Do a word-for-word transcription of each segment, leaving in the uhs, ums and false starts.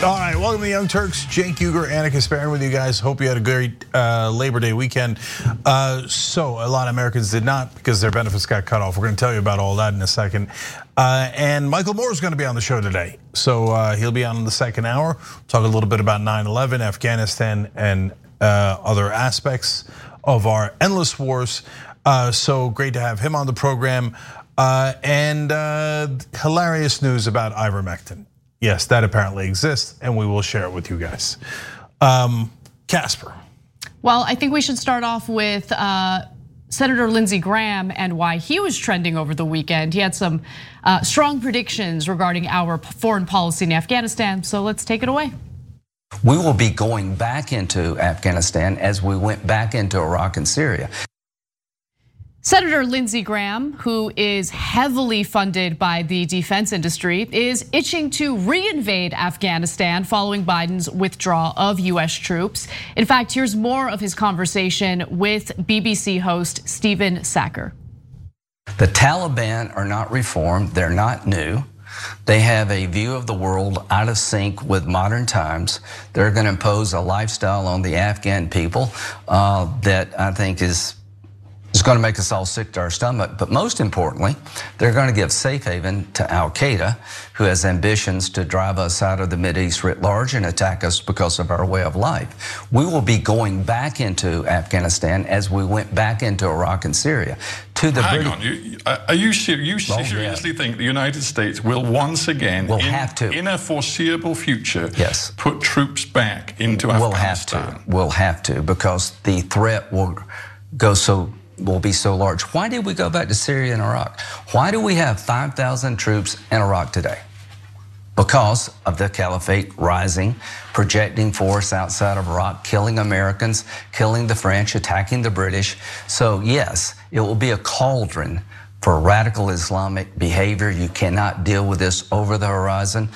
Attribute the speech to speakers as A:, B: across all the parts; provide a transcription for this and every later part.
A: All right, welcome to the Young Turks. Cenk Uygur, Anna Kasparian with you guys. Hope you had a great uh, Labor Day weekend. Uh, so a lot of Americans did not because their benefits got cut off. We're going to tell you about all that in a second. Uh, and Michael Moore is going to be on the show today. So uh, he'll be on in the second hour. Talk a little bit about nine eleven, Afghanistan, and uh, other aspects of our endless wars. Uh, so great to have him on the program. Uh, and uh, hilarious news about ivermectin. Yes, that apparently exists, and we will share it with you guys. Um, Casper.
B: Well, I think we should start off with uh, Senator Lindsey Graham and why he was trending over the weekend. He had some uh, strong predictions regarding our foreign policy in Afghanistan, so let's take it away.
C: We will be going back into Afghanistan as we went back into Iraq and Syria.
B: Senator Lindsey Graham, who is heavily funded by the defense industry, is itching to reinvade Afghanistan following Biden's withdrawal of U S troops. In fact, here's more of his conversation with B B C host Stephen Sackur.
C: The Taliban are not reformed, they're not new. They have a view of the world out of sync with modern times. They're going to impose a lifestyle on the Afghan people uh, that I think is It's going to make us all sick to our stomach, but most importantly, they're going to give safe haven to Al-Qaeda, who has ambitions to drive us out of the Mideast writ large and attack us because of our way of life. We will be going back into Afghanistan as we went back into Iraq and Syria. To the
D: Hang
C: British-
D: on, you, are you, ser you
C: Well,
D: seriously
C: yeah.
D: think the United States will once again,
C: We'll
D: in,
C: have to.
D: in a foreseeable future,
C: Yes.
D: put troops back into
C: We'll
D: Afghanistan?
C: have to. We'll have to because the threat will go so. will be so large. Why did we go back to Syria and Iraq? Why do we have five thousand troops in Iraq today? Because of the caliphate rising, projecting force outside of Iraq, killing Americans, killing the French, attacking the British. So yes, it will be a cauldron for radical Islamic behavior. You cannot deal with this over the horizon.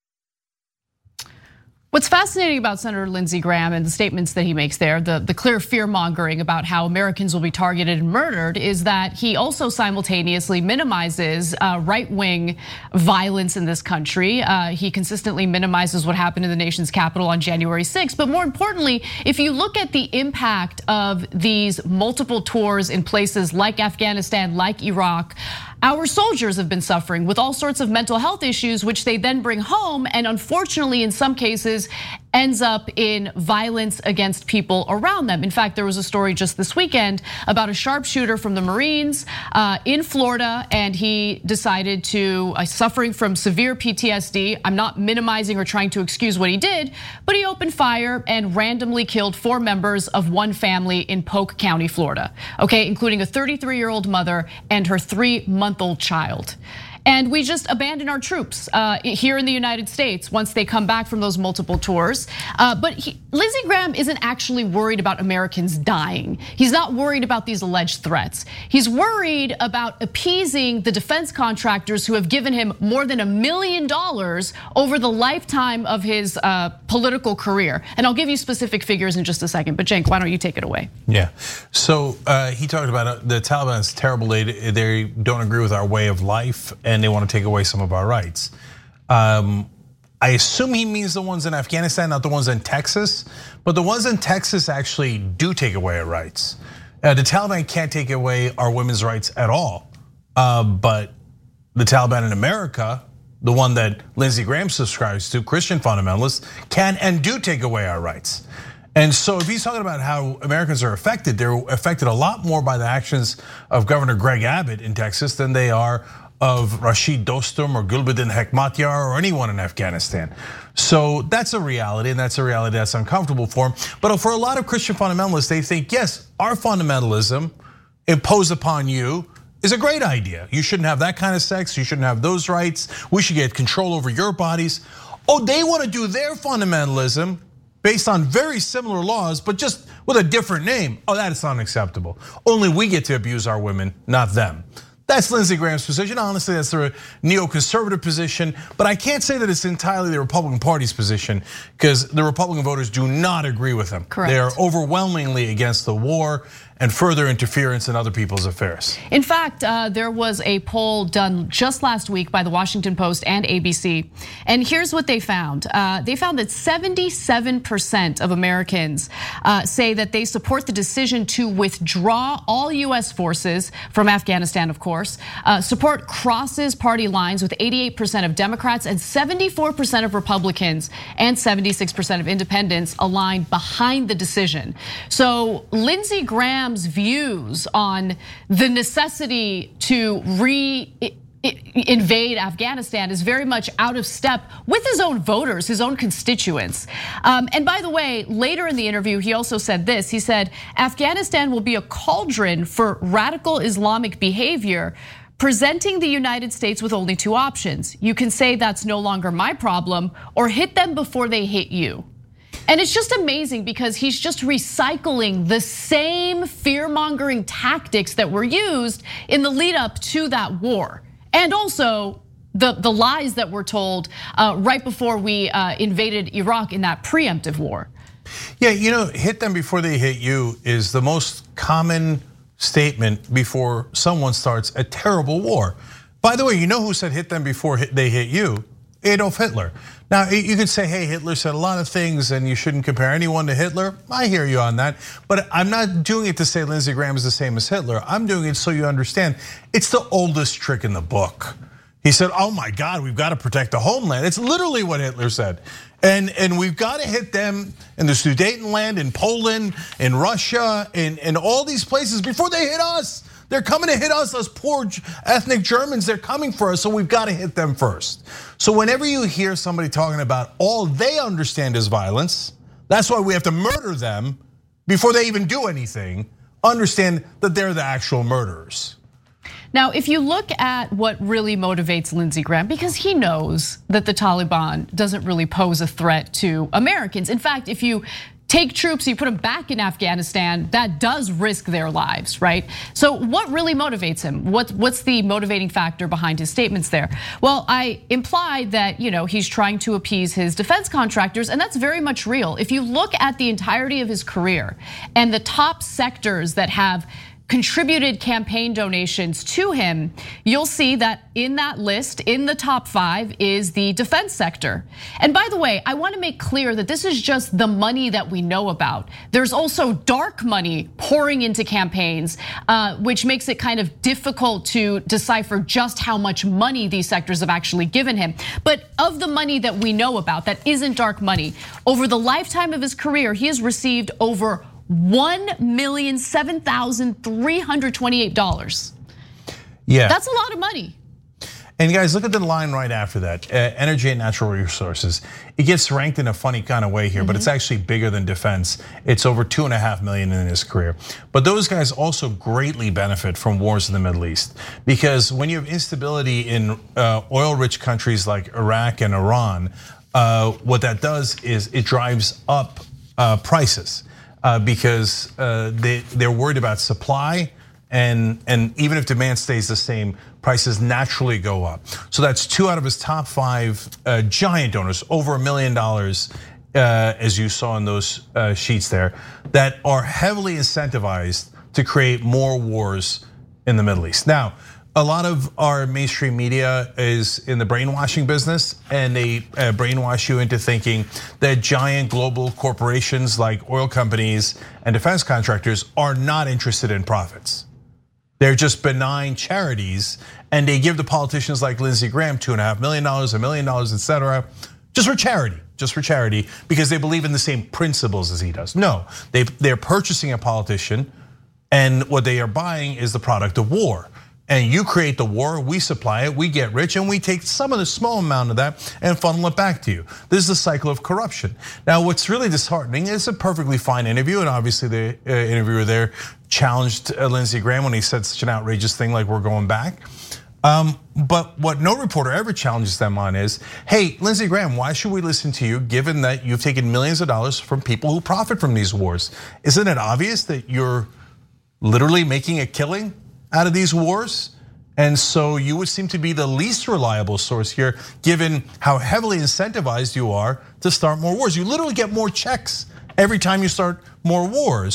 B: What's fascinating about Senator Lindsey Graham and the statements that he makes there, the, the clear fear mongering about how Americans will be targeted and murdered, is that he also simultaneously minimizes right wing violence in this country. Uh, he consistently minimizes what happened in the nation's capital on January sixth. But more importantly, if you look at the impact of these multiple tours in places like Afghanistan, like Iraq, our soldiers have been suffering with all sorts of mental health issues, which they then bring home, and unfortunately, in some cases, ends up in violence against people around them. In fact, there was a story just this weekend about a sharpshooter from the Marines in Florida, and he decided to, suffering from severe P T S D. I'm not minimizing or trying to excuse what he did, but he opened fire and randomly killed four members of one family in Polk County, Florida. Okay, including a thirty-three-year-old mother and her three-month-old child. And we just abandon our troops here in the United States once they come back from those multiple tours. But he, Lindsey Graham isn't actually worried about Americans dying. He's not worried about these alleged threats. He's worried about appeasing the defense contractors who have given him more than a million dollars over the lifetime of his political career. And I'll give you specific figures in just a second, but Cenk, why don't you take it away?
A: Yeah, so he talked about the Taliban's terrible. They, they don't agree with our way of life, and they want to take away some of our rights. Um, I assume he means the ones in Afghanistan, not the ones in Texas, but the ones in Texas actually do take away our rights. Uh, the Taliban can't take away our women's rights at all, uh, but the Taliban in America, the one that Lindsey Graham subscribes to, Christian fundamentalists, can and do take away our rights. And so if he's talking about how Americans are affected, they're affected a lot more by the actions of Governor Greg Abbott in Texas than they are of Rashid Dostum or Gulbuddin Hekmatyar or anyone in Afghanistan. So that's a reality, and that's a reality that's uncomfortable for him. But for a lot of Christian fundamentalists, they think, yes, our fundamentalism imposed upon you is a great idea. You shouldn't have that kind of sex, you shouldn't have those rights, we should get control over your bodies. Oh, they want to do their fundamentalism based on very similar laws, but just with a different name. Oh, that is unacceptable. Only we get to abuse our women, not them. That's Lindsey Graham's position. Honestly, that's the neoconservative position, but I can't say that it's entirely the Republican Party's position because the Republican voters do not agree with him.
B: Correct.
A: They are overwhelmingly against the war, and further interference in other people's affairs.
B: In fact, uh, there was a poll done just last week by the Washington Post and A B C. And here's what they found. Uh, they found that seventy-seven percent of Americans uh, say that they support the decision to withdraw all U S forces from Afghanistan, of course. Uh, support crosses party lines with eighty-eight percent of Democrats and seventy-four percent of Republicans and seventy-six percent of independents aligned behind the decision. So Lindsey Graham views on the necessity to re invade Afghanistan is very much out of step with his own voters, his own constituents. Um, and by the way, later in the interview, he also said this. He said, Afghanistan will be a cauldron for radical Islamic behavior, presenting the United States with only two options. You can say that's no longer my problem, or hit them before they hit you. And it's just amazing because he's just recycling the same fear-mongering tactics that were used in the lead up to that war. And also the, the lies that were told uh, right before we uh, invaded Iraq in that preemptive war.
A: Yeah, you know, hit them before they hit you is the most common statement before someone starts a terrible war. By the way, you know who said hit them before they hit you? Adolf Hitler. Now, you could say, hey, Hitler said a lot of things and you shouldn't compare anyone to Hitler. I hear you on that, but I'm not doing it to say Lindsey Graham is the same as Hitler. I'm doing it so you understand it's the oldest trick in the book. He said, oh my God, we've got to protect the homeland. It's literally what Hitler said. And, and we've got to hit them in the Sudetenland, in Poland, in Russia, in, in all these places before they hit us. They're coming to hit us, us poor ethnic Germans, they're coming for us, so we've got to hit them first. So whenever you hear somebody talking about all they understand is violence, that's why we have to murder them before they even do anything, understand that they're the actual murderers.
B: Now, if you look at what really motivates Lindsey Graham, because he knows that the Taliban doesn't really pose a threat to Americans. In fact, if you take troops, you put them back in Afghanistan, that does risk their lives, right? So what really motivates him? What, what's the motivating factor behind his statements there? Well, I implied that, you know, he's trying to appease his defense contractors, and that's very much real. If you look at the entirety of his career and the top sectors that have contributed campaign donations to him, you'll see that in that list, in the top five, is the defense sector. And by the way, I want to make clear that this is just the money that we know about. There's also dark money pouring into campaigns, uh, which makes it kind of difficult to decipher just how much money these sectors have actually given him. But of the money that we know about that isn't dark money, over the lifetime of his career, he has received over one million seven thousand three hundred twenty-eight dollars.
A: Yeah.
B: That's a lot of money.
A: And guys, look at the line right after that. Uh, energy and natural resources. It gets ranked in a funny kind of way here, mm-hmm. but it's actually bigger than defense. It's over two and a half million in his career. But those guys also greatly benefit from wars in the Middle East, because when you have instability in uh, oil-rich countries like Iraq and Iran, uh, what that does is it drives up uh, prices. Uh, because uh, they, they're worried about supply, and, and even if demand stays the same, prices naturally go up. So that's two out of his top five uh, giant donors, over a million dollars, uh, as you saw in those uh, sheets there, that are heavily incentivized to create more wars in the Middle East. Now, a lot of our mainstream media is in the brainwashing business, and they brainwash you into thinking that giant global corporations like oil companies and defense contractors are not interested in profits. They're just benign charities, and they give the politicians like Lindsey Graham two and a half million dollars, a million dollars, et cetera, just for charity, just for charity, because they believe in the same principles as he does. No, they, they're purchasing a politician, and what they are buying is the product of war. And you create the war, we supply it, we get rich, and we take some of the small amount of that and funnel it back to you. This is the cycle of corruption. Now, what's really disheartening is a perfectly fine interview, and obviously the interviewer there challenged Lindsey Graham when he said such an outrageous thing like we're going back. Um, but what no reporter ever challenges them on is, hey, Lindsey Graham, why should we listen to you given that you've taken millions of dollars from people who profit from these wars? Isn't it obvious that you're literally making a killing out of these wars? And so you would seem to be the least reliable source here, given how heavily incentivized you are to start more wars. You literally get more checks every time you start more wars.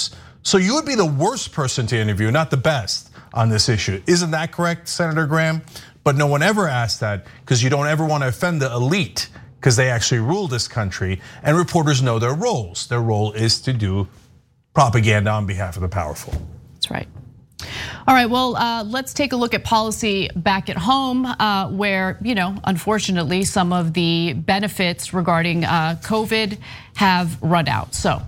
A: So you would be the worst person to interview, not the best on this issue. Isn't that correct, Senator Graham? But no one ever asked that because you don't ever want to offend the elite because they actually rule this country, and reporters know their roles. Their role is to do propaganda on behalf of the powerful.
B: That's right. All right, well, uh, let's take a look at policy back at home, uh, where, you know, unfortunately, some of the benefits regarding uh, COVID have run out. So,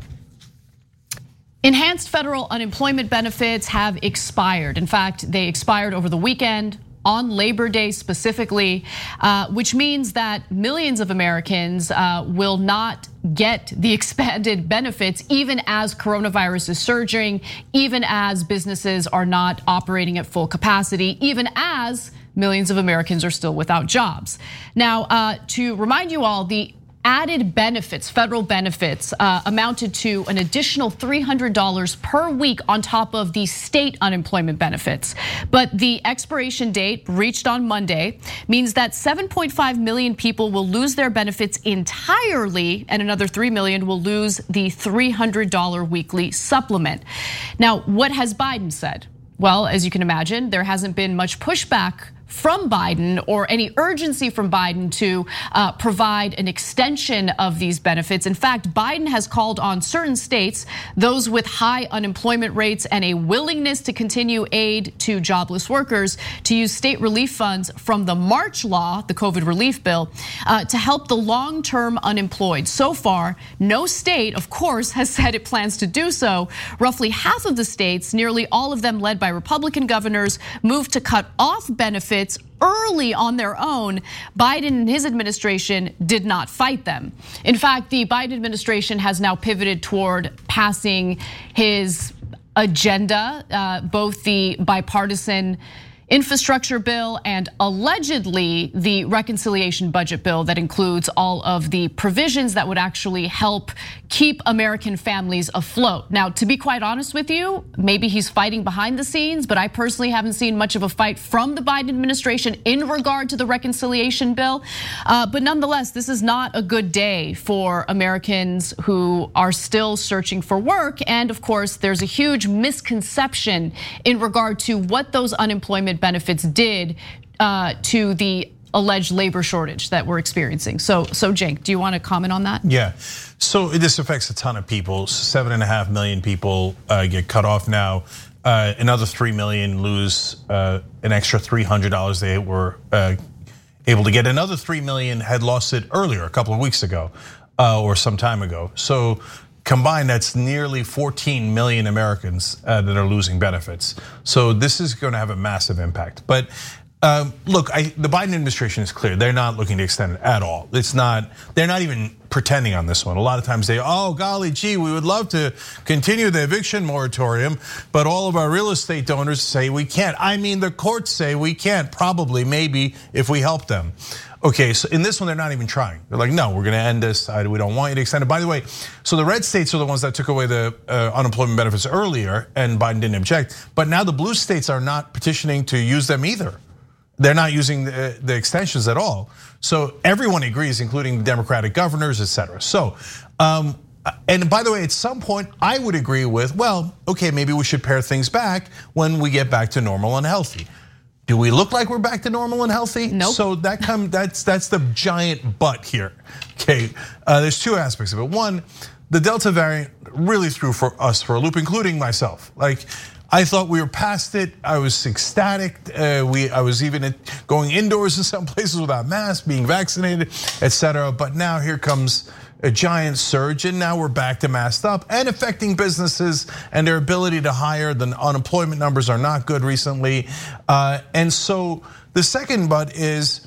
B: enhanced federal unemployment benefits have expired. In fact, they expired over the weekend, on Labor Day specifically, uh, which means that millions of Americans uh, will not get the expanded benefits even as coronavirus is surging, even as businesses are not operating at full capacity, even as millions of Americans are still without jobs. Now, uh, to remind you all, the added benefits, federal benefits, uh, amounted to an additional three hundred dollars per week on top of the state unemployment benefits. But the expiration date, reached on Monday, means that seven point five million people will lose their benefits entirely, and another three million will lose the three hundred dollars weekly supplement. Now, what has Biden said? Well, as you can imagine, there hasn't been much pushback from Biden or any urgency from Biden to uh, provide an extension of these benefits. In fact, Biden has called on certain states, those with high unemployment rates and a willingness to continue aid to jobless workers, to use state relief funds from the March law, the COVID relief bill, uh, to help the long-term unemployed. So far, no state, of course, has said it plans to do so. Roughly half of the states, nearly all of them led by Republican governors, moved to cut off benefits early on their own. Biden and his administration did not fight them. In fact, the Biden administration has now pivoted toward passing his agenda, uh, both the bipartisan infrastructure bill and allegedly the reconciliation budget bill that includes all of the provisions that would actually help keep American families afloat. Now, to be quite honest with you, maybe he's fighting behind the scenes, but I personally haven't seen much of a fight from the Biden administration in regard to the reconciliation bill. Uh, but nonetheless, this is not a good day for Americans who are still searching for work. And of course, there's a huge misconception in regard to what those unemployment benefits did uh, to the alleged labor shortage that we're experiencing. So, so Cenk, do you want to comment on that?
A: Yeah, so this affects a ton of people. Seven and a half million people uh, get cut off now. Uh, another three million lose uh, an extra three hundred dollars they were uh, able to get. Another three million had lost it earlier, a couple of weeks ago uh, or some time ago. So combined, that's nearly fourteen million Americans uh, that are losing benefits. So this is going to have a massive impact. But um, look, I, the Biden administration is clear. They're not looking to extend it at all. It's not, they're not even pretending on this one. A lot of times they, oh golly gee, we would love to continue the eviction moratorium, but all of our real estate donors say we can't. I mean, the courts say we can't, probably, maybe, if we help them. Okay, so in this one, they're not even trying. They're like, no, we're gonna end this. We don't want you to extend it. By the way, so the red states are the ones that took away the unemployment benefits earlier, and Biden didn't object. But now the blue states are not petitioning to use them either. They're not using the, the extensions at all. So everyone agrees, including Democratic governors, et cetera. So, um, and by the way, at some point, I would agree with, well, okay, maybe we should pare things back when we get back to normal and healthy. Do we look like we're back to normal and healthy?
B: Nope.
A: So that come that's that's the giant but here. Okay, uh, there's two aspects of it. One, the Delta variant really threw for us for a loop, including myself. Like, I thought we were past it. I was ecstatic. Uh, we I was even going indoors in some places without masks, being vaccinated, et cetera. But now here comes a giant surge, and now we're back to masked up and affecting businesses and their ability to hire. The unemployment numbers are not good recently. Uh, and so the second but is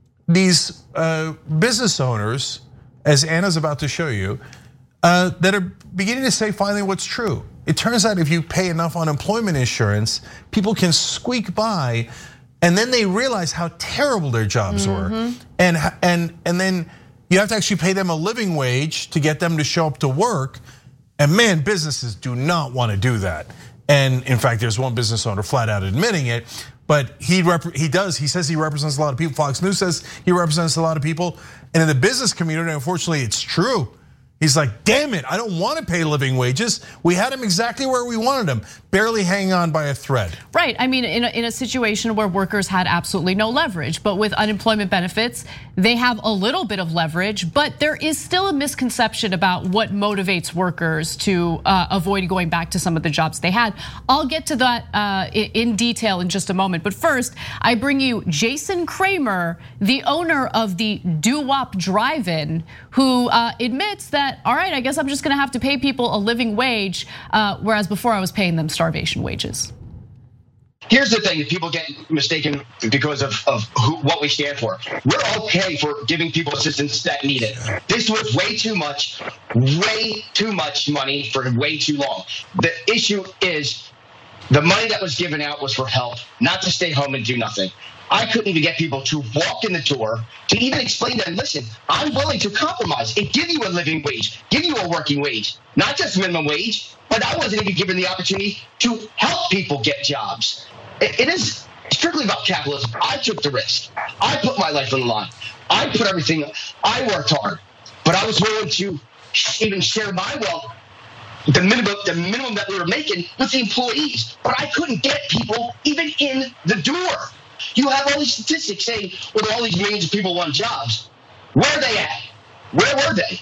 A: these uh, business owners, as Anna's about to show you, uh, that are beginning to say finally what's true. It turns out if you pay enough unemployment insurance, people can squeak by, and then they realize how terrible their jobs mm-hmm. were. And, and, and then you have to actually pay them a living wage to get them to show up to work. And man, businesses do not want to do that. And in fact, there's one business owner flat out admitting it, but he he does, he says he represents a lot of people. Fox News says he represents a lot of people. And in the business community, unfortunately, it's true. He's like, damn it, I don't want to pay living wages. We had him exactly where we wanted him, barely hanging on by a thread.
B: Right, I mean, in a, in a situation where workers had absolutely no leverage, but with unemployment benefits, they have a little bit of leverage, but there is still a misconception about what motivates workers to uh, avoid going back to some of the jobs they had. I'll get to that uh, in detail in just a moment, but first, I bring you Jason Kramer, the owner of the Doo-Wop Drive-In, who uh, admits that, all right, I guess I'm just gonna have to pay people a living wage, uh, whereas before I was paying them starvation wages.
E: Here's the thing that people get mistaken because of, of who, what we stand for. We're okay for giving people assistance that need it. This was way too much, way too much money for way too long. The issue is the money that was given out was for help, not to stay home and do nothing. I couldn't even get people to walk in the door to even explain to them, listen, I'm willing to compromise and give you a living wage, give you a working wage, not just minimum wage, but I wasn't even given the opportunity to help people get jobs. It is strictly about capitalism. I took the risk. I put my life on the line. I put everything, I worked hard, but I was willing to even share my wealth, the minimum, the minimum that we were making with the employees, but I couldn't get people even in the door. You have all these statistics saying, well, all these millions of people want jobs. Where are they at? Where were they?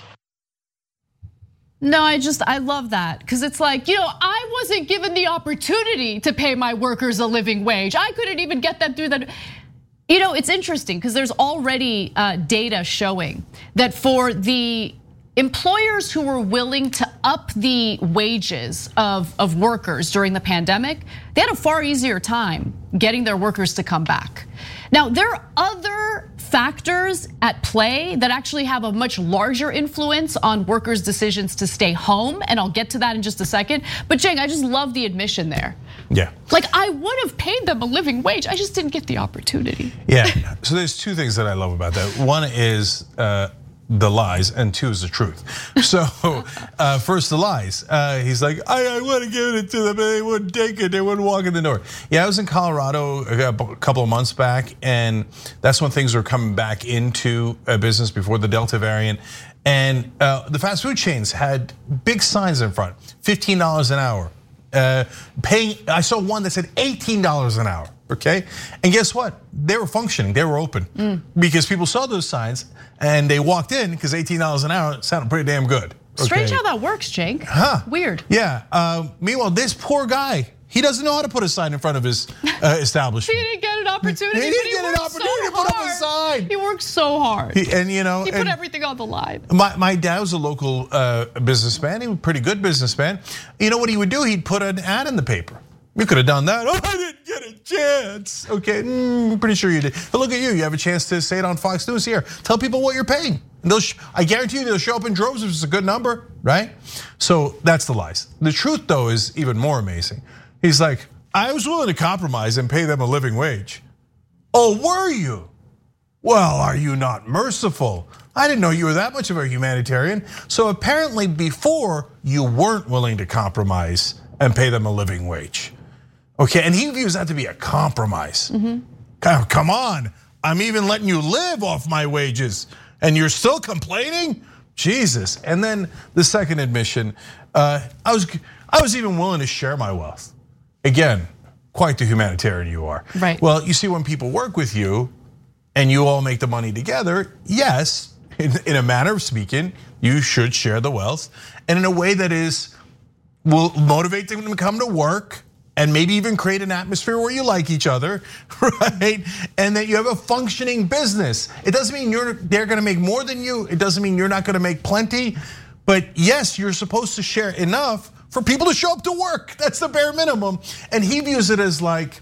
B: No, I just, I love that. Because it's like, you know, I wasn't given the opportunity to pay my workers a living wage. I couldn't even get them through that. You know, it's interesting because there's already data showing that for the employers who were willing to up the wages of, of workers during the pandemic, they had a far easier time getting their workers to come back. Now, there are other factors at play that actually have a much larger influence on workers' decisions to stay home, and I'll get to that in just a second. But Cenk, I just love the admission there.
A: Yeah.
B: Like, I would have paid them a living wage, I just didn't get the opportunity.
A: Yeah, so there's two things that I love about that. One is uh, the lies, and two is the truth. So uh, first the lies. Uh, he's like, I, I would have given it to them, and they wouldn't take it. They wouldn't walk in the door. Yeah, I was in Colorado a couple of months back, and that's when things were coming back into business before the Delta variant. And uh, the fast food chains had big signs in front, fifteen dollars an hour. Uh, paying, I saw one that said eighteen dollars an hour. Okay, and guess what? They were functioning, they were open mm. because people saw those signs and they walked in because eighteen dollars an hour sounded pretty damn good. Okay?
B: Strange how that works, Cenk.
A: Huh?
B: Weird.
A: Yeah. Uh, meanwhile, this poor guy, he doesn't know how to put a sign in front of his uh, establishment.
B: He didn't get an opportunity.
A: He didn't
B: he
A: get an opportunity
B: so
A: to put
B: hard.
A: up a sign.
B: He worked so hard.
A: He, and you know,
B: he
A: and
B: put everything on the line.
A: My my dad was a local uh, businessman. He was a pretty good businessman. You know what he would do? He'd put an ad in the paper. You could have done that. Oh, I didn't get a chance. Okay, mm, pretty sure you did. But look at you. You have a chance to say it on Fox News here. Tell people what you're paying. And they'll I guarantee you they'll show up in droves if it's a good number, right? So that's the lies. The truth, though, is even more amazing. He's like, I was willing to compromise and pay them a living wage. Oh, were you? Well, are you not merciful? I didn't know you were that much of a humanitarian. So apparently before you weren't willing to compromise and pay them a living wage. Okay, and he views that to be a compromise. Mm-hmm. Come on, I'm even letting you live off my wages and you're still complaining? Jesus. And then the second admission, uh, I was I was even willing to share my wealth. Again, quite the humanitarian you are.
B: Right.
A: Well, you see, when people work with you and you all make the money together, yes, in, in a manner of speaking, you should share the wealth, and in a way that is will motivate them to come to work and maybe even create an atmosphere where you like each other, right? And that you have a functioning business. It doesn't mean you're they're gonna make more than you. It doesn't mean you're not gonna make plenty. But yes, you're supposed to share enough for people to show up to work. That's the bare minimum. And he views it as like,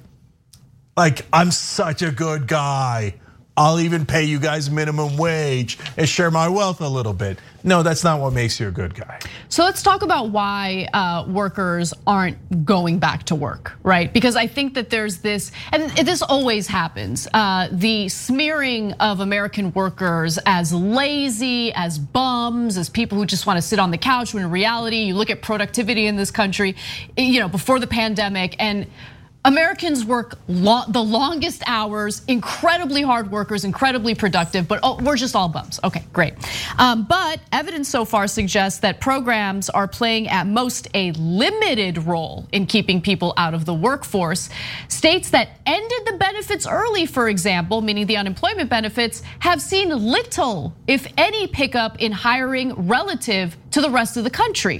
A: like I'm such a good guy. I'll even pay you guys minimum wage and share my wealth a little bit. No, that's not what makes you a good guy.
B: So let's talk about why workers aren't going back to work, right? Because I think that there's this, and this always happens, the smearing of American workers as lazy, as bums, as people who just want to sit on the couch, when in reality, you look at productivity in this country, you know, before the pandemic, and Americans work lo- the longest hours, incredibly hard workers, incredibly productive, but oh, we're just all bums. Okay, great. Um, but evidence so far suggests that programs are playing at most a limited role in keeping people out of the workforce. States that ended the benefits early, for example, meaning the unemployment benefits, have seen little, if any, pickup in hiring relative to the rest of the country.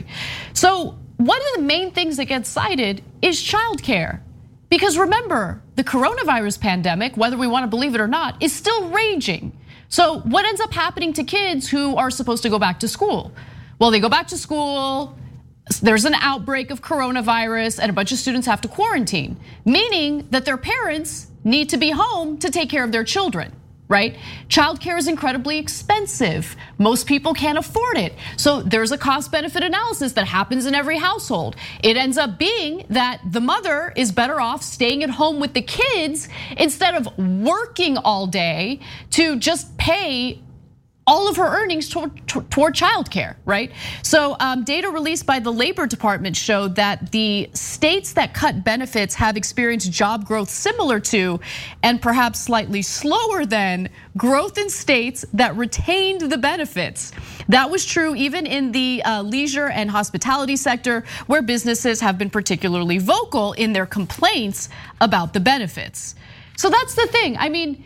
B: So one of the main things that gets cited is childcare. Because remember, the coronavirus pandemic, whether we want to believe it or not, is still raging. So what ends up happening to kids who are supposed to go back to school? Well, they go back to school, there's an outbreak of coronavirus, and a bunch of students have to quarantine, meaning that their parents need to be home to take care of their children. Right? Childcare is incredibly expensive. Most people can't afford it. So there's a cost benefit analysis that happens in every household. It ends up being that the mother is better off staying at home with the kids instead of working all day to just pay all of her earnings toward, toward childcare, right? So data released by the Labor Department showed that the states that cut benefits have experienced job growth similar to, and perhaps slightly slower than, growth in states that retained the benefits. That was true even in the leisure and hospitality sector, where businesses have been particularly vocal in their complaints about the benefits. So that's the thing, I mean,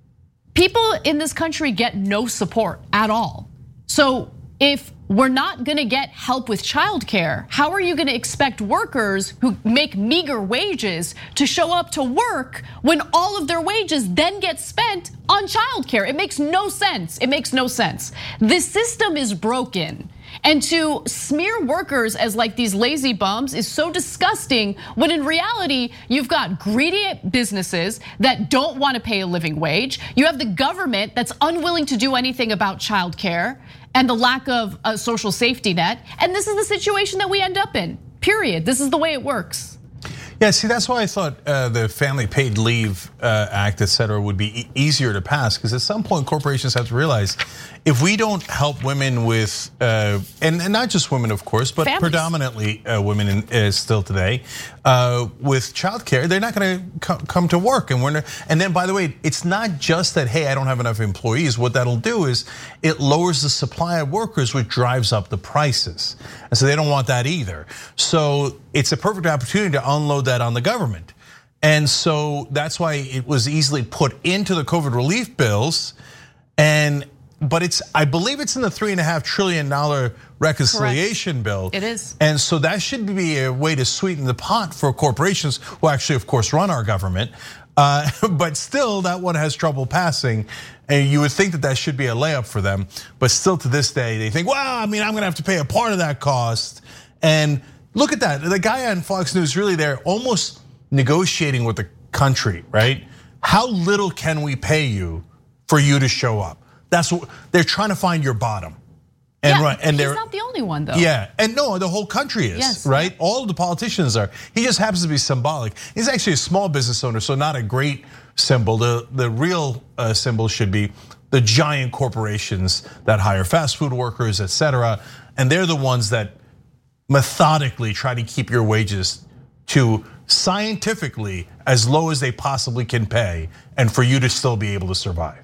B: people in this country get no support at all. So if we're not gonna get help with childcare, how are you gonna expect workers who make meager wages to show up to work when all of their wages then get spent on childcare? It makes no sense, it makes no sense. This system is broken. And to smear workers as like these lazy bums is so disgusting, when in reality, you've got greedy businesses that don't want to pay a living wage. You have the government that's unwilling to do anything about childcare and the lack of a social safety net. And this is the situation that we end up in, period. This is the way it works.
A: Yeah, see, that's why I thought uh, the Family Paid Leave uh, Act, et cetera, would be e easier to pass, because at some point corporations have to realize if we don't help women with, uh, and, and not just women, of course, but Families. predominantly uh, women in, uh, still today, uh, with childcare, they're not going to come to work. And we're not, and then, by the way, it's not just that, hey, I don't have enough employees. What that'll do is it lowers the supply of workers, which drives up the prices. And so they don't want that either. So it's a perfect opportunity to unload that on the government. And so that's why it was easily put into the COVID relief bills. And but it's, I believe it's in the three and a half trillion dollar reconciliation
B: Correct.
A: bill.
B: It is.
A: And so that should be a way to sweeten the pot for corporations who actually, of course, run our government. Uh, but still, that one has trouble passing. And you would think that that should be a layup for them. But still to this day, they think, well, I mean, I'm gonna have to pay a part of that cost. And look at that, the guy on Fox News really there almost negotiating with the country, right? How little can we pay you for you to show up? That's what they're trying to find your bottom.
B: And yeah, right, and he's not the only one though.
A: Yeah, and no, the whole country is, yes. right? All of the politicians are. He just happens to be symbolic. He's actually a small business owner, so not a great symbol. The, the real uh, symbol should be the giant corporations that hire fast food workers, et cetera. And they're the ones that methodically try to keep your wages to scientifically as low as they possibly can pay, and for you to still be able to survive.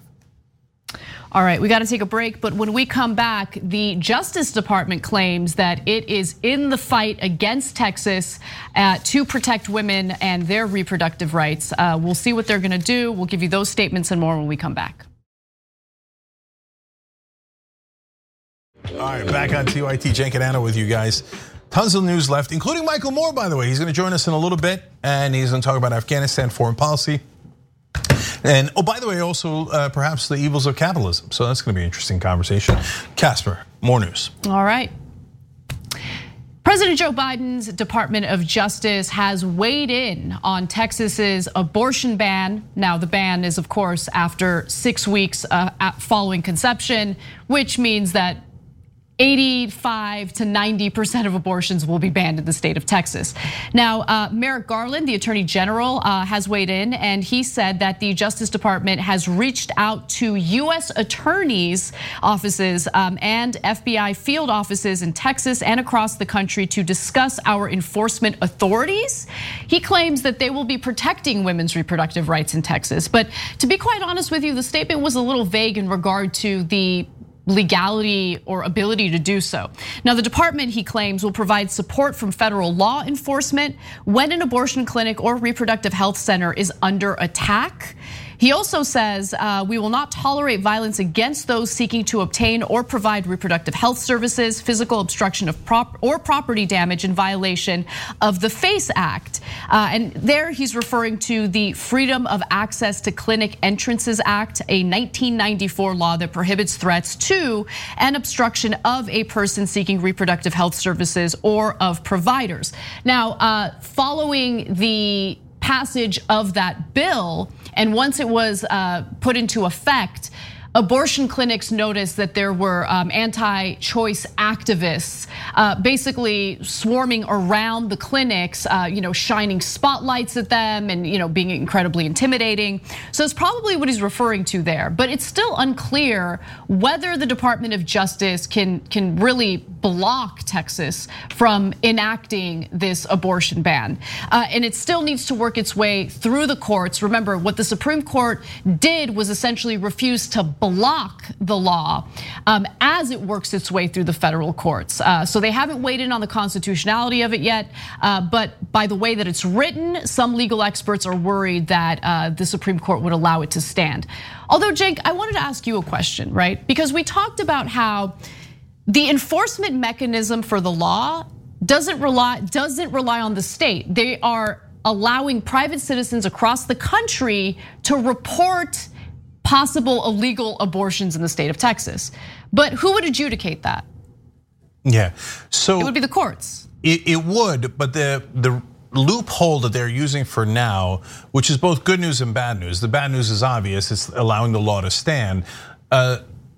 B: All right, we got to take a break, but when we come back, the Justice Department claims that it is in the fight against Texas to protect women and their reproductive rights. We'll see what they're gonna do. We'll give you those statements and more when we come back.
A: All right, back on T Y T, Cenk and Anna with you guys. Tons of news left, including Michael Moore, by the way. He's gonna join us in a little bit, and he's gonna talk about Afghanistan foreign policy. And oh, by the way, also uh, perhaps the evils of capitalism. So that's gonna be an interesting conversation. Casper, more news.
B: All right. President Joe Biden's Department of Justice has weighed in on Texas's abortion ban. Now, the ban is, of course, after six weeks following conception, which means that eighty-five to ninety percent of abortions will be banned in the state of Texas. Now, uh, Merrick Garland, the Attorney General, uh, has weighed in, and he said that the Justice Department has reached out to U S attorneys' offices um, and F B I field offices in Texas and across the country to discuss our enforcement authorities. He claims that they will be protecting women's reproductive rights in Texas. But to be quite honest with you, the statement was a little vague in regard to the legality or ability to do so. Now, the department, he claims, will provide support from federal law enforcement when an abortion clinic or reproductive health center is under attack. He also says uh, we will not tolerate violence against those seeking to obtain or provide reproductive health services, physical obstruction of prop or property damage in violation of the FACE Act. Uh, and there he's referring to the Freedom of Access to Clinic Entrances Act, a nineteen ninety-four law that prohibits threats to and obstruction of a person seeking reproductive health services or of providers. Now, uh, following the passage of that bill, and once it was put into effect, abortion clinics noticed that there were anti-choice activists basically swarming around the clinics, you know, shining spotlights at them and, you know, being incredibly intimidating. So it's probably what he's referring to there, but it's still unclear whether the Department of Justice can can really block Texas from enacting this abortion ban. And it still needs to work its way through the courts. Remember, what the Supreme Court did was essentially refuse to block the law um, as it works its way through the federal courts. Uh, so they haven't weighed in on the constitutionality of it yet, uh, but by the way that it's written, some legal experts are worried that uh, the Supreme Court would allow it to stand. Although, Jake, I wanted to ask you a question, right? Because we talked about how the enforcement mechanism for the law doesn't rely doesn't rely on the state. They are allowing private citizens across the country to report possible illegal abortions in the state of Texas. But who would adjudicate that?
A: Yeah, so
B: it would be the courts.
A: It, it would, but the the loophole that they're using for now, which is both good news and bad news. The bad news is obvious; it's allowing the law to stand. Uh,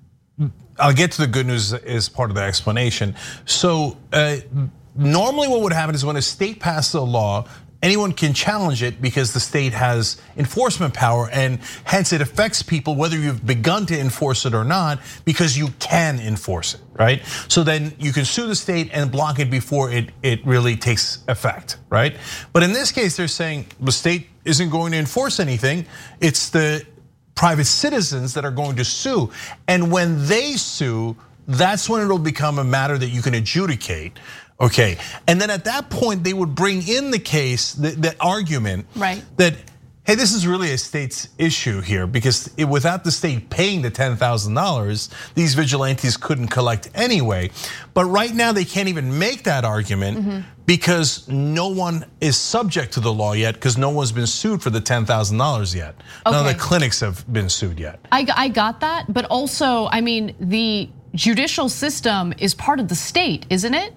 A: I'll get to the good news as part of the explanation. So uh, normally, what would happen is when a state passes a law, anyone can challenge it because the state has enforcement power, and hence it affects people whether you've begun to enforce it or not, because you can enforce it, right? So then you can sue the state and block it before it, it really takes effect, right? But in this case, they're saying the state isn't going to enforce anything. It's the private citizens that are going to sue. And when they sue, that's when it'll become a matter that you can adjudicate. Okay, and then at that point, they would bring in the case, the, the argument
B: right.
A: that, hey, this is really a state's issue here, because it, without the state paying the ten thousand dollars, these vigilantes couldn't collect anyway. But right now, they can't even make that argument mm-hmm. because no one is subject to the law yet, because no one's been sued for the ten thousand dollars yet. Okay. None of the clinics have been sued yet.
B: I, I got that, but also, I mean, the judicial system is part of the state, isn't it?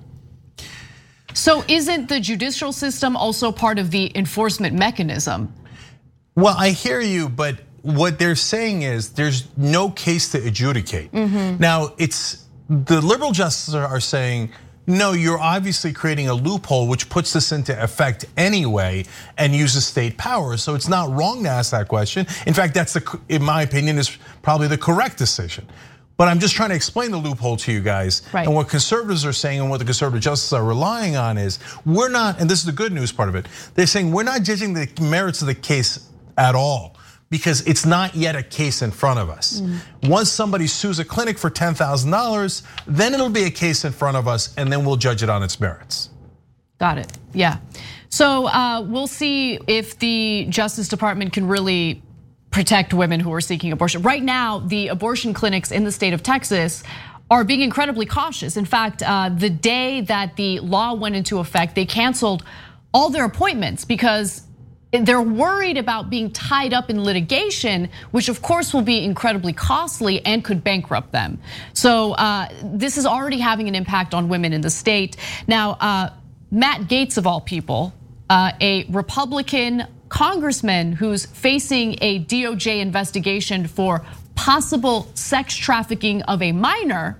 B: So isn't the judicial system also part of the enforcement mechanism?
A: Well, I hear you, but what they're saying is there's no case to adjudicate. Mm-hmm. Now, it's the liberal justices are saying, no, you're obviously creating a loophole which puts this into effect anyway and uses state power. So it's not wrong to ask that question. In fact, that's the, in my opinion, is probably the correct decision. But I'm just trying to explain the loophole to you guys.
B: Right.
A: And what conservatives are saying and what the conservative justices are relying on is, we're not, and this is the good news part of it, they're saying we're not judging the merits of the case at all, because it's not yet a case in front of us. Mm. Once somebody sues a clinic for ten thousand dollars, then it'll be a case in front of us, and then we'll judge it on its merits.
B: Got it, yeah. So we'll see if the Justice Department can really protect women who are seeking abortion. Right now, the abortion clinics in the state of Texas are being incredibly cautious. In fact, the day that the law went into effect, they canceled all their appointments because they're worried about being tied up in litigation, which of course will be incredibly costly and could bankrupt them. So this is already having an impact on women in the state. Now, Matt Gaetz, of all people, a Republican congressman who's facing a D O J investigation for possible sex trafficking of a minor,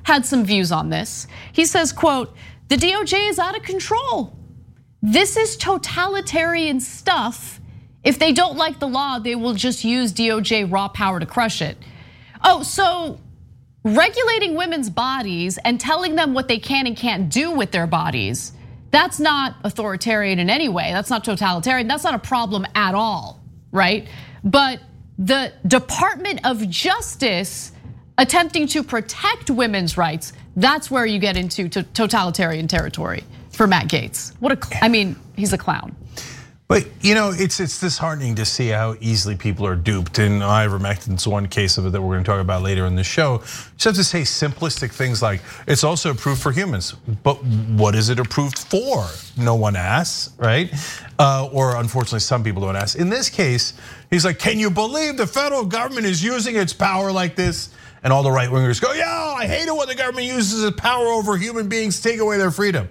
B: had some views on this. He says, quote, "The D O J is out of control. This is totalitarian stuff. If they don't like the law, they will just use D O J raw power to crush it." Oh, so regulating women's bodies and telling them what they can and can't do with their bodies, that's not authoritarian in any way. That's not totalitarian. That's not a problem at all, right? But the Department of Justice attempting to protect women's rights, that's where you get into totalitarian territory for Matt Gaetz. What a, I mean, he's a clown.
A: But you know, it's it's disheartening to see how easily people are duped. And ivermectin's one case of it that we're going to talk about later in the show. Just have to say simplistic things like it's also approved for humans, but what is it approved for? No one asks, right? Uh, or unfortunately, some people don't ask. In this case, he's like, "Can you believe the federal government is using its power like this?" And all the right wingers go, "Yeah, I hate it when the government uses its power over human beings to take away their freedom."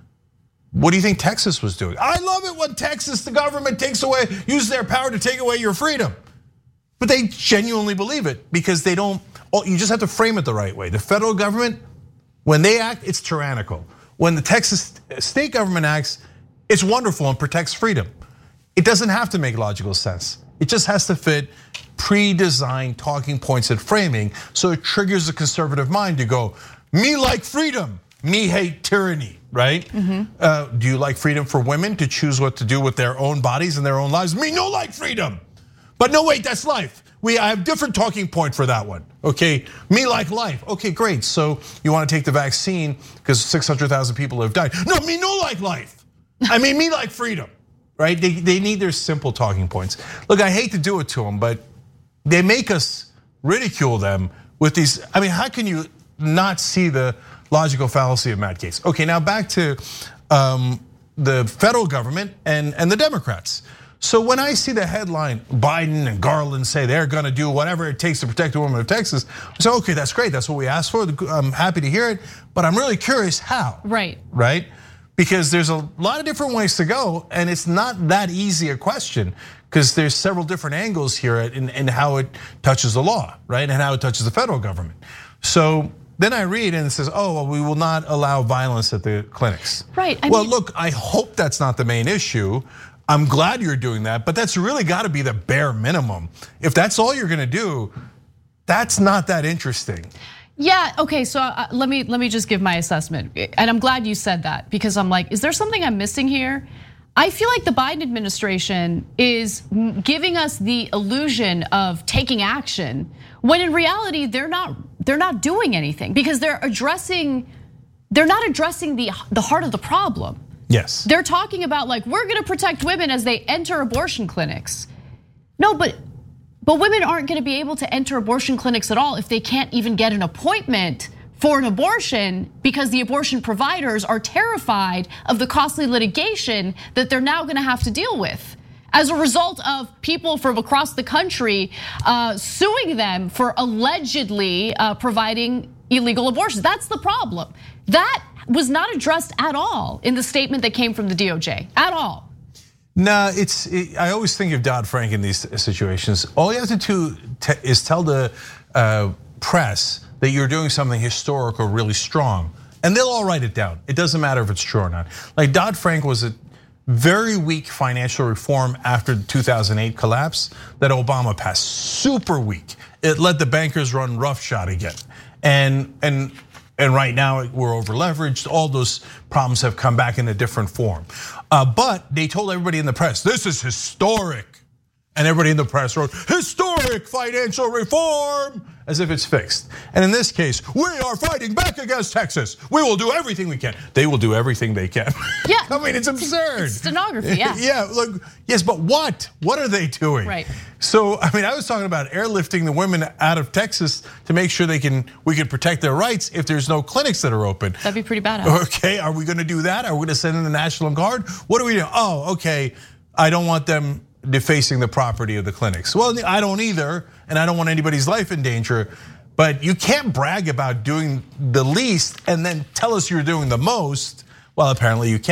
A: What do you think Texas was doing? "I love it when Texas, the government takes away, uses their power to take away your freedom." But they genuinely believe it because they don't, you just have to frame it the right way. The federal government, when they act, it's tyrannical. When the Texas state government acts, it's wonderful and protects freedom. It doesn't have to make logical sense. It just has to fit pre-designed talking points and framing so it triggers the conservative mind to go, "Me like freedom, me hate tyranny." Right? Mm-hmm. uh, do you like freedom for women to choose what to do with their own bodies and their own lives? Me no like freedom. But no, wait, that's life. We I have different talking point for that one. Okay, me like life. Okay, great. So you want to take the vaccine because six hundred thousand people have died. No, me no like life. I mean, me like freedom. Right? They, they need their simple talking points. Look, I hate to do it to them, but they make us ridicule them with these. I mean, how can you not see the logical fallacy of Matt Gaetz? Okay, now back to um, the federal government and, and the Democrats. So when I see the headline, Biden and Garland say they're gonna do whatever it takes to protect the women of Texas, I say, okay, that's great, that's what we asked for, I'm happy to hear it, but I'm really curious how.
B: Right.
A: Right? Because there's a lot of different ways to go, and it's not that easy a question, because there's several different angles here in, in how it touches the law, right? And how it touches the federal government. So then I read and it says, "Oh, well, we will not allow violence at the clinics."
B: Right. I
A: well,
B: mean,
A: look, I hope that's not the main issue. I'm glad you're doing that, but that's really got to be the bare minimum. If that's all you're going to do, that's not that interesting.
B: Yeah, okay, so let me let me just give my assessment. And I'm glad you said that because I'm like, is there something I'm missing here? I feel like the Biden administration is giving us the illusion of taking action when in reality they're not they're not doing anything because they're addressing they're not addressing the the heart of the problem.
A: Yes.
B: They're talking about like we're going to protect women as they enter abortion clinics. No, but but women aren't going to be able to enter abortion clinics at all if they can't even get an appointment for an abortion because the abortion providers are terrified of the costly litigation that they're now going to have to deal with as a result of people from across the country uh, suing them for allegedly uh, providing illegal abortions. That's the problem. That was not addressed at all in the statement that came from the D O J, at all.
A: No, it's. It, I always think of Dodd-Frank in these situations. All you have to do is tell the uh, press that you're doing something historic or really strong, and they'll all write it down. It doesn't matter if it's true or not. Like Dodd-Frank was a very weak financial reform after the two thousand eight collapse that Obama passed. Super weak. It let the bankers run roughshod again, and and. And right now we're over leveraged. All those problems have come back in a different form. Uh, but they told everybody in the press, this is historic. And everybody in the press wrote, historic financial reform, as if it's fixed. And in this case, we are fighting back against Texas. We will do everything we can. They will do everything they can.
B: Yeah.
A: I mean, it's absurd.
B: It's stenography, yeah.
A: Yeah, look, yes, but what? What are they doing?
B: Right.
A: So, I mean, I was talking about airlifting the women out of Texas to make sure they can, we can protect their rights if there's no clinics that are open.
B: That'd be pretty badass.
A: Okay, are we gonna do that? Are we gonna send in the National Guard? What do we do? Oh, okay, I don't want them defacing the property of the clinics. Well, I don't either, and I don't want anybody's life in danger, but you can't brag about doing the least and then tell us you're doing the most. Well, apparently you can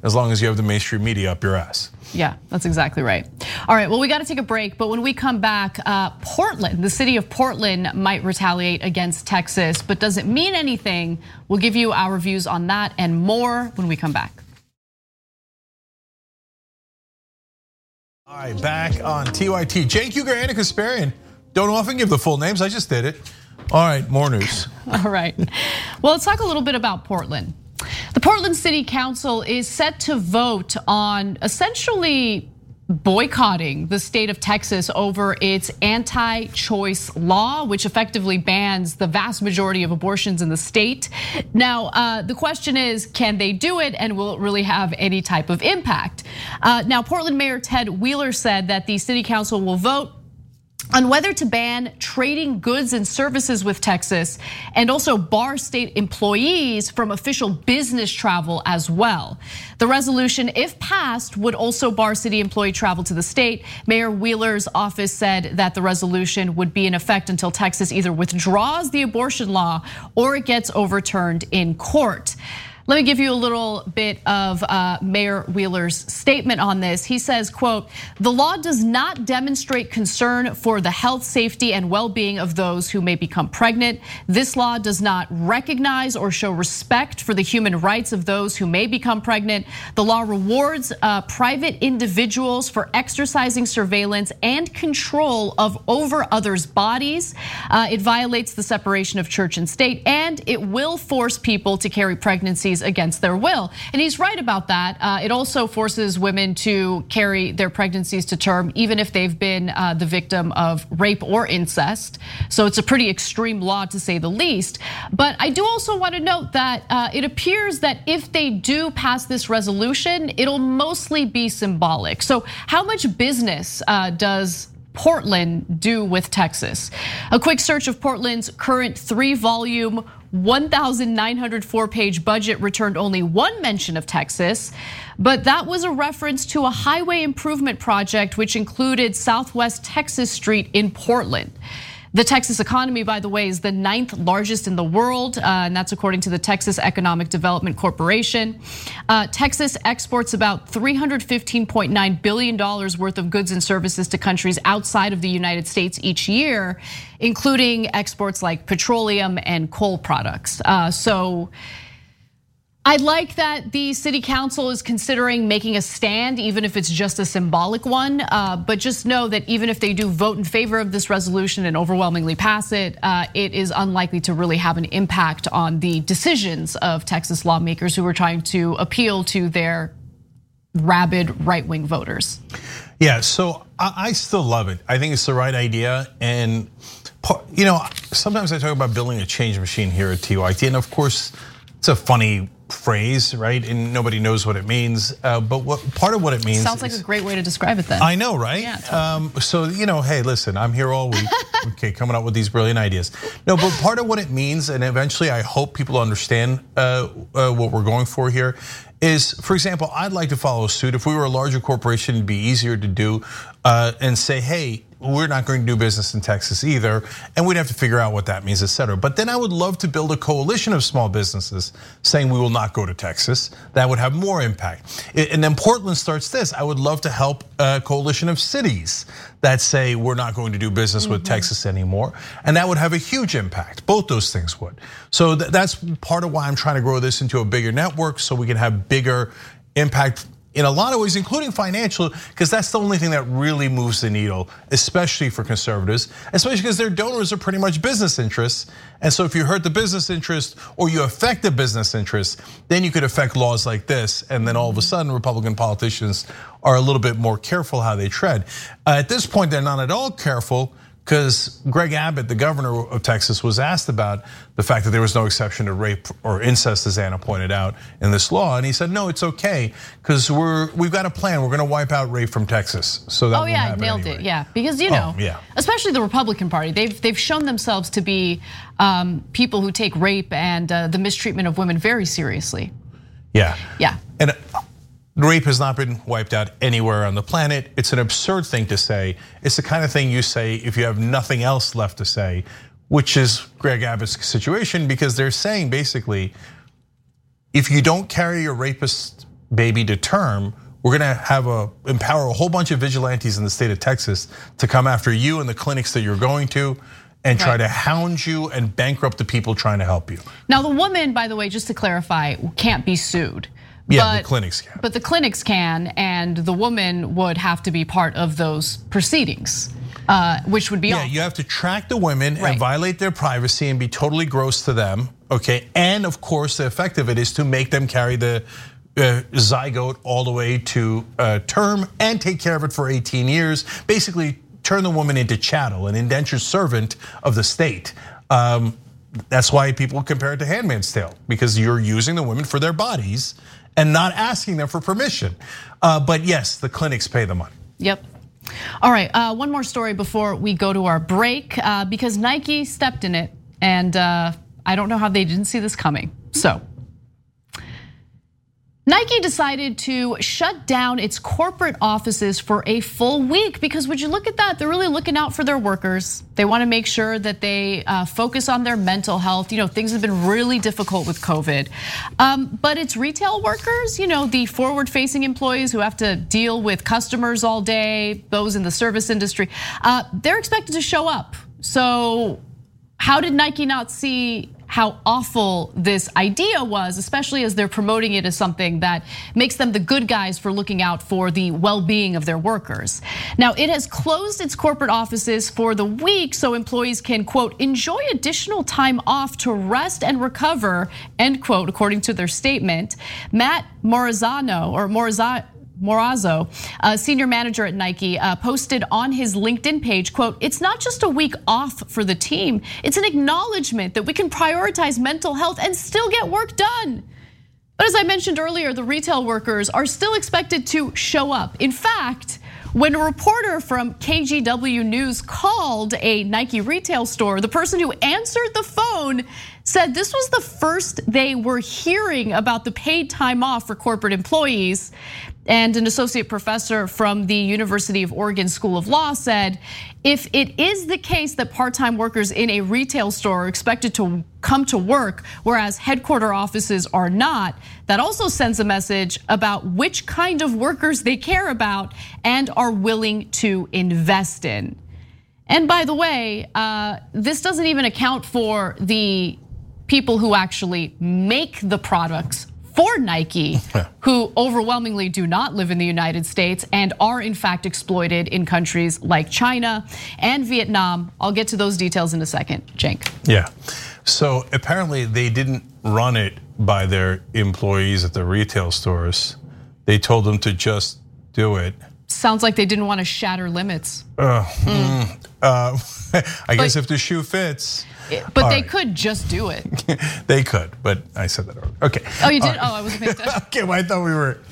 A: as long as you have the mainstream media up your ass.
B: Yeah, that's exactly right. All right, well, we got to take a break, but when we come back, uh, Portland, the city of Portland might retaliate against Texas, but does it mean anything? We'll give you our views on that and more when we come back.
A: All right, back on T Y T. Cenk Uygur, Ana Kasparian. Don't often give the full names, I just did it. All right, more news.
B: All right, well, let's talk a little bit about Portland. The Portland City Council is set to vote on essentially boycotting the state of Texas over its anti-choice law, which effectively bans the vast majority of abortions in the state. Now, uh, the question is, can they do it, and will it really have any type of impact? Uh, now, Portland Mayor Ted Wheeler said that the City Council will vote on whether to ban trading goods and services with Texas and also bar state employees from official business travel as well. The resolution, if passed, would also bar city employee travel to the state. Mayor Wheeler's office said that the resolution would be in effect until Texas either withdraws the abortion law or it gets overturned in court. Let me give you a little bit of Mayor Wheeler's statement on this. He says, quote, "The law does not demonstrate concern for the health, safety, and well-being of those who may become pregnant. This law does not recognize or show respect for the human rights of those who may become pregnant. The law rewards private individuals for exercising surveillance and control of over others' bodies. It violates the separation of church and state, and it will force people to carry pregnancies against their will." And he's right about that. It also forces women to carry their pregnancies to term, even if they've been the victim of rape or incest. So it's a pretty extreme law, to say the least. But I do also want to note that it appears that if they do pass this resolution, it'll mostly be symbolic. So how much business does Portland do with Texas? A quick search of Portland's current three-volume, one thousand nine hundred four page budget returned only one mention of Texas, but that was a reference to a highway improvement project which included Southwest Texas Street in Portland. The Texas economy, by the way, is the ninth largest in the world, and that's according to the Texas Economic Development Corporation. Texas exports about three hundred fifteen point nine billion dollars worth of goods and services to countries outside of the United States each year, including exports like petroleum and coal products. So I like that the city council is considering making a stand, even if it's just a symbolic one. But just know that even if they do vote in favor of this resolution and overwhelmingly pass it, it is unlikely to really have an impact on the decisions of Texas lawmakers who are trying to appeal to their rabid right-wing voters.
A: Yeah, so I still love it. I think it's the right idea. And you know, sometimes I talk about building a change machine here at T Y T, and of course, it's a funny phrase, right? And nobody knows what it means. Uh, but what part of what it means
B: sounds like a great way to describe it then.
A: I know, right?
B: Yeah, totally.
A: um, so, you know, hey, listen, I'm here all week, okay, coming up with these brilliant ideas. No, but part of what it means, and eventually I hope people understand uh, uh, what we're going for here, is, for example, I'd like to follow suit. If we were a larger corporation, it'd be easier to do uh, and say, hey, we're not going to do business in Texas either, and we'd have to figure out what that means, et cetera. But then I would love to build a coalition of small businesses saying we will not go to Texas. That would have more impact. And then Portland starts this. I would love to help a coalition of cities that say we're not going to do business with mm-hmm. Texas anymore, and that would have a huge impact. Both those things would. So that's part of why I'm trying to grow this into a bigger network so we can have bigger impact in a lot of ways, including financial, because that's the only thing that really moves the needle, especially for conservatives, especially because their donors are pretty much business interests. And so if you hurt the business interest or you affect the business interest, then you could affect laws like this. And then all of a sudden, Republican politicians are a little bit more careful how they tread. At this point, they're not at all careful, because Greg Abbott, the governor of Texas, was asked about the fact that there was no exception to rape or incest, as Ana pointed out, in this law, and he said, no, it's okay, because we're we've got a plan. We're going to wipe out rape from Texas. So that
B: oh yeah,
A: happen
B: nailed
A: anyway.
B: it. Yeah, because you know,
A: oh, yeah.
B: especially the Republican Party, they've they've shown themselves to be um, people who take rape and uh, the mistreatment of women very seriously.
A: Yeah.
B: Yeah.
A: And rape has not been wiped out anywhere on the planet. It's an absurd thing to say. It's the kind of thing you say if you have nothing else left to say, which is Greg Abbott's situation, because they're saying basically, if you don't carry your rapist baby to term, we're gonna have a empower a whole bunch of vigilantes in the state of Texas to come after you and the clinics that you're going to and try right. to hound you and bankrupt the people trying to help you.
B: Now the woman, by the way, just to clarify, can't be sued.
A: Yeah,
B: but,
A: the clinics can.
B: But the clinics can, and the woman would have to be part of those proceedings, uh, which would be
A: Yeah,
B: awful.
A: You have to track the women
B: right.
A: and violate their privacy and be totally gross to them, okay? And of course, the effect of it is to make them carry the uh, zygote all the way to uh, term and take care of it for eighteen years. Basically, turn the woman into chattel, an indentured servant of the state. Um, that's why people compare it to Handmaid's Tale, because you're using the women for their bodies and not asking them for permission. Uh, but yes, the clinics pay the money.
B: Yep. All right, uh, one more story before we go to our break, uh, because Nike stepped in it, and uh, I don't know how they didn't see this coming. So, Nike decided to shut down its corporate offices for a full week because would you look at that? They're really looking out for their workers. They want to make sure that they focus on their mental health. You know, things have been really difficult with COVID. Um, but it's retail workers, you know, the forward-facing employees who have to deal with customers all day, those in the service industry. Uh, they're expected to show up. So how did Nike not see how awful this idea was, especially as they're promoting it as something that makes them the good guys for looking out for the well-being of their workers. Now, it has closed its corporate offices for the week so employees can, quote, enjoy additional time off to rest and recover, end quote, according to their statement. Matt Morazzano, or Morazzo, Morazzo, a senior manager at Nike, posted on his LinkedIn page, quote, it's not just a week off for the team, it's an acknowledgement that we can prioritize mental health and still get work done. But as I mentioned earlier, the retail workers are still expected to show up. In fact, when a reporter from K G W News called a Nike retail store, the person who answered the phone said this was the first they were hearing about the paid time off for corporate employees. And an associate professor from the University of Oregon School of Law said, if it is the case that part-time workers in a retail store are expected to come to work, whereas headquarter offices are not, that also sends a message about which kind of workers they care about and are willing to invest in. And by the way, this doesn't even account for the people who actually make the products for Nike, who overwhelmingly do not live in the United States and are in fact exploited in countries like China and Vietnam. I'll get to those details in a second, Cenk.
A: Yeah, so apparently they didn't run it by their employees at the retail stores. They told them to just do it.
B: Sounds like they didn't want to shatter limits.
A: Uh, mm. uh, I guess but, if the shoe fits.
B: But they right. could just do it.
A: They could, but I said that already. Okay.
B: Oh, you did? Right. Oh, I wasn't paying attention.
A: Okay, well, I thought we were,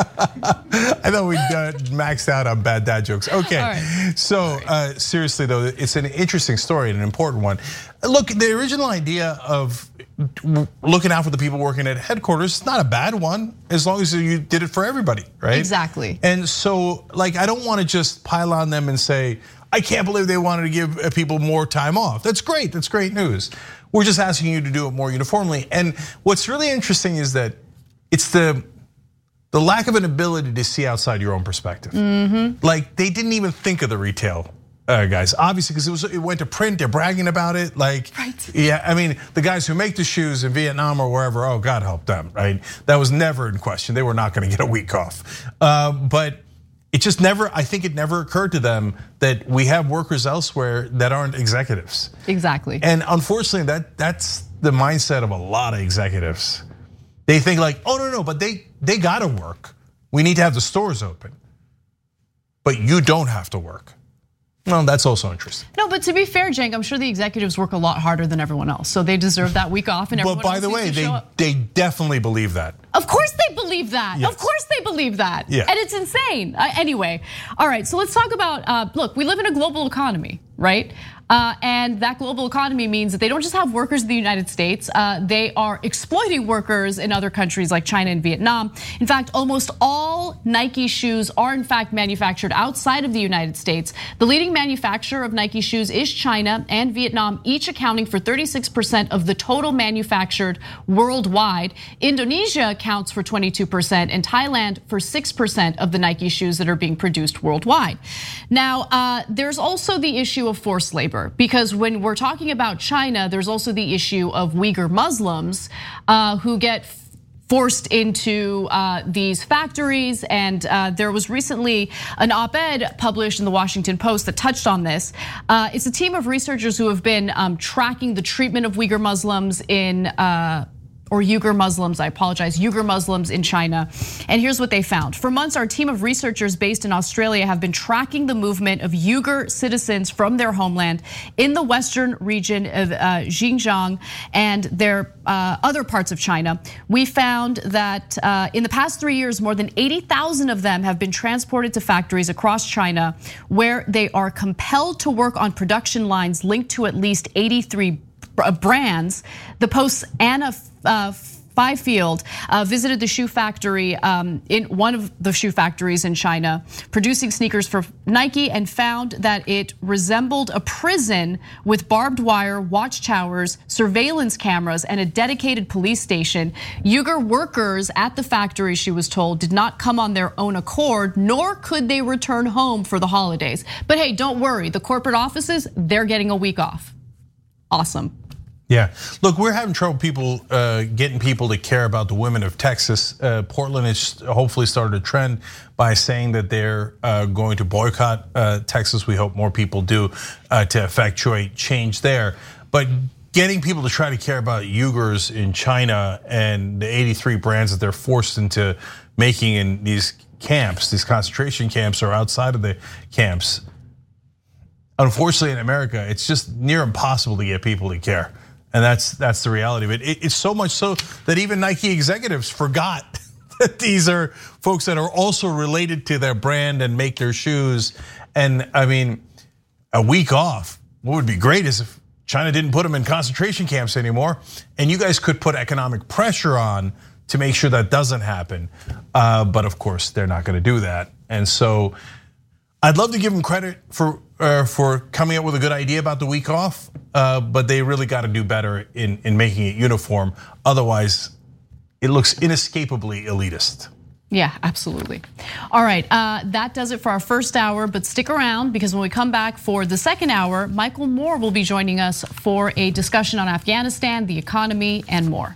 A: I thought we maxed out on bad dad jokes. Okay, right. so right. uh, seriously though, it's an interesting story and an important one. Look, the original idea of looking out for the people working at headquarters is not a bad one, as long as you did it for everybody, right?
B: Exactly.
A: And so, like, I don't want to just pile on them and say, I can't believe they wanted to give people more time off. That's great, that's great news. We're just asking you to do it more uniformly. And what's really interesting is that it's the, the lack of an ability to see outside your own perspective.
B: Mm-hmm.
A: Like, they didn't even think of the retail guys, obviously, because it was it went to print, they're bragging about it. Like,
B: right.
A: yeah, I mean, the guys who make the shoes in Vietnam or wherever, oh, God help them, right? That was never in question. They were not gonna get a week off. Uh, but it just never, I think it never occurred to them that we have workers elsewhere that aren't executives.
B: Exactly.
A: And unfortunately, that that's the mindset of a lot of executives. They think like, oh, no, no, but they they gotta work. We need to have the stores open. But you don't have to work. Well, that's also interesting.
B: No, but to be fair, Cenk, I'm sure the executives work a lot harder than everyone else, so they deserve that week off. And everyone
A: But by
B: else
A: the way, they they definitely believe that.
B: Of course they believe that.
A: Yes.
B: Of course they believe that.
A: Yeah.
B: And it's insane. Anyway, all right, so let's talk about, look, we live in a global economy, right? Uh, and that global economy means that they don't just have workers in the United States, uh, they are exploiting workers in other countries like China and Vietnam. In fact, almost all Nike shoes are in fact manufactured outside of the United States. The leading manufacturer of Nike shoes is China and Vietnam, each accounting for thirty-six percent of the total manufactured worldwide. Indonesia accounts for twenty-two percent and Thailand for six percent of the Nike shoes that are being produced worldwide. Now, uh, there's also the issue of forced labor, because when we're talking about China, there's also the issue of Uyghur Muslims uh, who get forced into uh, these factories. And uh, there was recently an op-ed published in the Washington Post that touched on this. Uh, it's a team of researchers who have been um, tracking the treatment of Uyghur Muslims in uh, or Uyghur Muslims, I apologize, Uyghur Muslims in China. And here's what they found. For months, our team of researchers based in Australia have been tracking the movement of Uyghur citizens from their homeland in the western region of Xinjiang and their other parts of China. We found that in the past three years, more than eighty thousand of them have been transported to factories across China where they are compelled to work on production lines linked to at least eighty-three brands. The Post's Anna uh, Fifield uh, visited the shoe factory um, in one of the shoe factories in China, producing sneakers for Nike, and found that it resembled a prison with barbed wire, watchtowers, surveillance cameras, and a dedicated police station. Uyghur workers at the factory, she was told, did not come on their own accord, nor could they return home for the holidays. But hey, don't worry, the corporate offices, they're getting a week off. Awesome.
A: Yeah, look, we're having trouble people uh, getting people to care about the women of Texas. Uh, Portland has hopefully started a trend by saying that they're uh, going to boycott uh, Texas. We hope more people do uh, to effectuate change there. But getting people to try to care about Uyghurs in China and the eighty-three brands that they're forced into making in these camps, these concentration camps or outside of the camps. Unfortunately, in America, it's just near impossible to get people to care. And that's that's the reality of it. It's so much so that even Nike executives forgot that these are folks that are also related to their brand and make their shoes. And I mean, a week off, what would be great is if China didn't put them in concentration camps anymore, and you guys could put economic pressure on to make sure that doesn't happen. Uh, but of course, they're not gonna do that. And so I'd love to give them credit for uh, for coming up with a good idea about the week off, uh, but they really got to do better in in making it uniform. Otherwise, it looks inescapably elitist.
B: Yeah, absolutely. All right, uh, that does it for our first hour, but stick around because when we come back for the second hour, Michael Moore will be joining us for a discussion on Afghanistan, the economy, and more.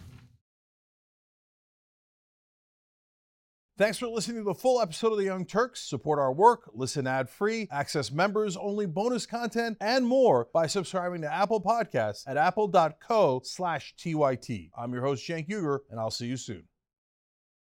A: Thanks for listening to the full episode of The Young Turks. Support our work, listen ad-free, access members-only bonus content, and more by subscribing to Apple Podcasts at apple dot co slash T Y T. I'm your host, Cenk Uygur, and I'll see you soon.